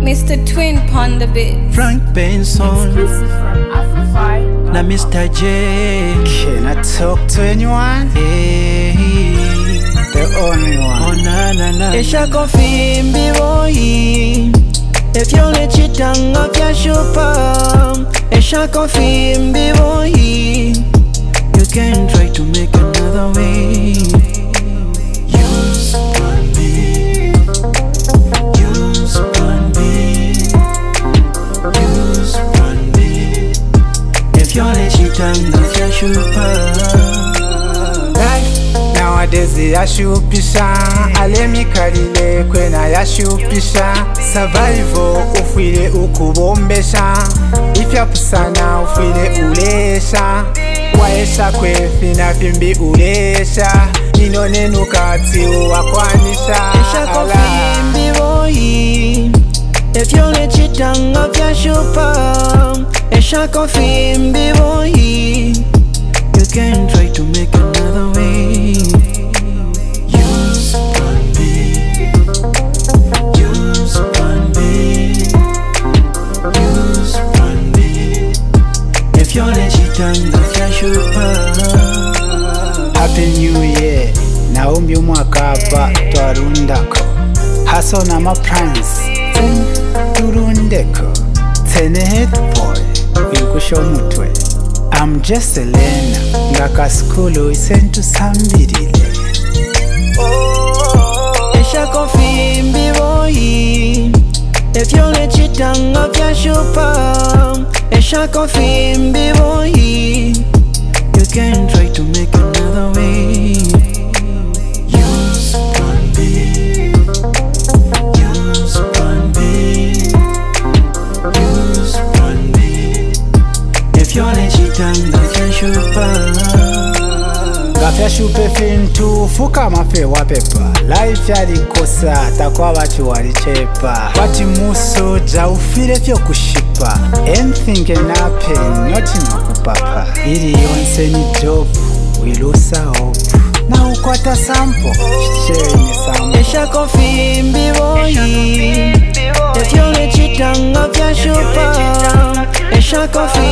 Mr. Twin pon the beat. Frank Benson, Exclusive from Afro na Mr. J. Can I talk to anyone? Hey, The only one. oh na na na. Esha kofimbi boyi Efyole chitanga vya shupa Esha kofimbi boyi You can try to make another way. Use plan B. Use plan B. Use plan B. If you're a chitanga vya shupa. Life nowadays yashupisha, alemikalile kwena yashupisha. Survival ufile ukubombesha, ifyapusana ufile ulesha. Waesha kwefina pimbi ulesha, ninone nukati uwakwanisha. Esha kofimbi boyi Efyole chitanga vya shupa Esha kofimbi boyi You can try to make another way. Use plan B. Use plan B. Use plan B. If you're a chitanga vya shupa. Happy New Year, naombi umwaka hapa twarundako. Haso na maplans turundeko. Tene head boy wilkusho mutwe. I'm just a learner, ngaka skulu isentu sambirile. Esha kofimbi boyi Efyole chitanga vya shupa Esha kofimbi boyi You can try to make another way. Use plan B. Use plan B. Use plan B. If you're a chitanga vya shupa. Gafya shupe fintu fuka mafe wapepa. Life yalikosa takwa watu walichepa. Wati muso ja ufile fyo kushipa. Anything can happen, not nakupapa. Ili yonse ni job, wilusa hope. Na ukwata sample, share sample. Esha kofimbi boyi Efyole chitanga vya shupa Esha kofimbi